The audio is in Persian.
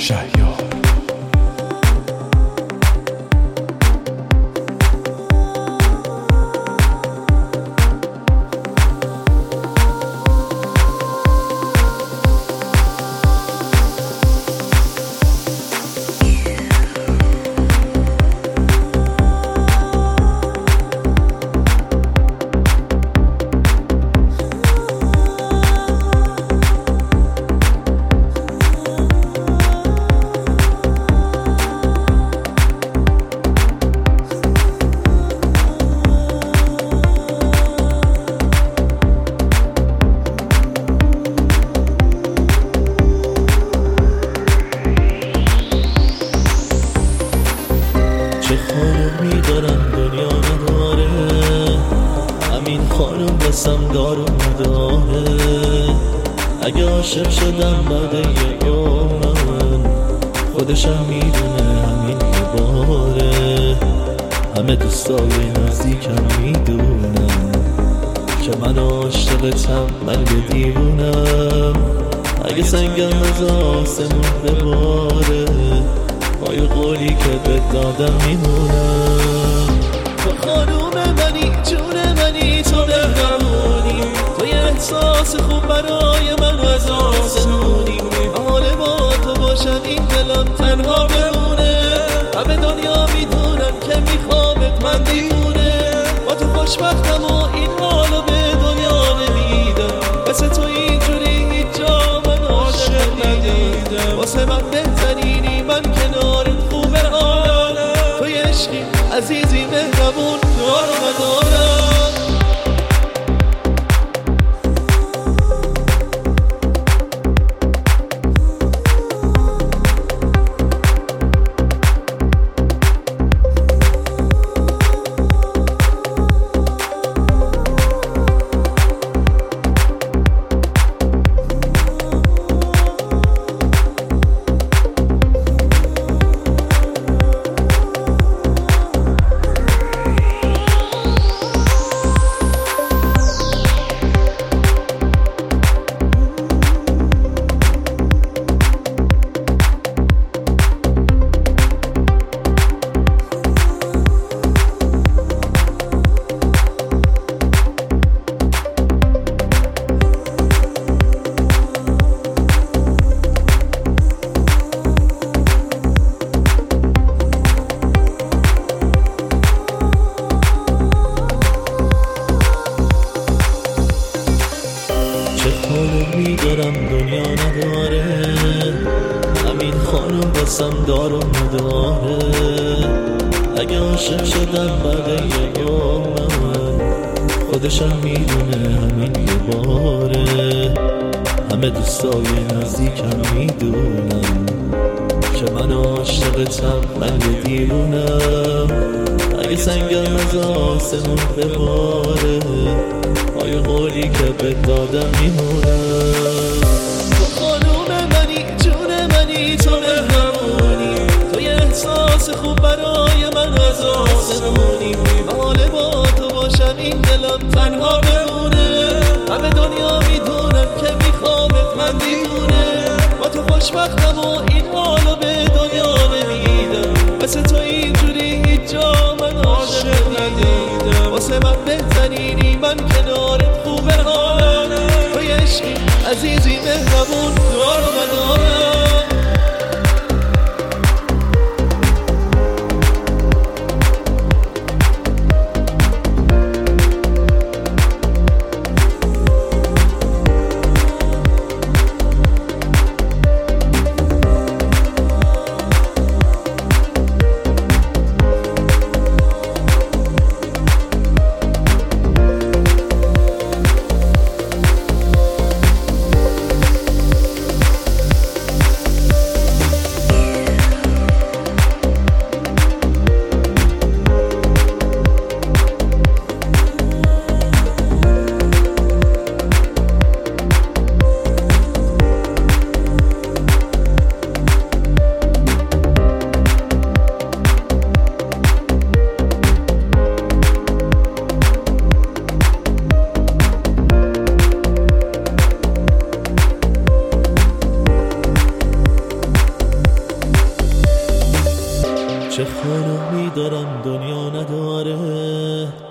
شهیار. چه خانومی دارم دنیا نداره، همین خانوم بسم دار و نداره. اگه عاشق شدم بعد یه یومن، خودشم میدونه همین یه باره. همه دوستای نزدیکم میدونم که من عاشقتم، من یه دیوونم. اگه سنگم از آسمون بباره، پای قولی که به دادم میمونم. تو خانوم منی، جون منی، تو مهربونی، تو یه احساس خوب برای من از آسمونی. حال با تو باشم این دلم تنها بمونه، همه دنیا میدونم که میخوامت، من دیوونه. با تو خوشبختم و این حالو به دنیا نمیدم، مثل تو اینجوری هیچ جا من عاشق ندیدم. واسه من بهترینی، من کنارت خوبه حالم، توی عشقی عزیزی مهربون دار ندارم. چه خانومی دارم دنیا نداره، همین خانوم بسم دار و نداره. اگه عاشق شدم بعد یه یومن، خودشم میدونه همین یه باره. همه دوستای نزدیکم میدونم که من عاشقتم، من یه دیوونم. اگه سنگم از آسمون بباره، پای قولی که به دادم میمونم. تو خانوم منی، جون منی، تو مهربونی، تو یه احساس خوب برای من از آسمونی. حال با تو باشم این دلم تنها بمونه، همه دنیا میدونم که میخوامت، من دیوونه. با تو خوشبختم و این حالو به دنیا نمیدم، مثل تو اینجوری هیچ جا من عاشق ندیدم. واسه من بهترینی، من کنارت خوبه حالم، توی عشقی عزیزی مهربون دار ندارم. چه خانومی دارم دنیا نداره.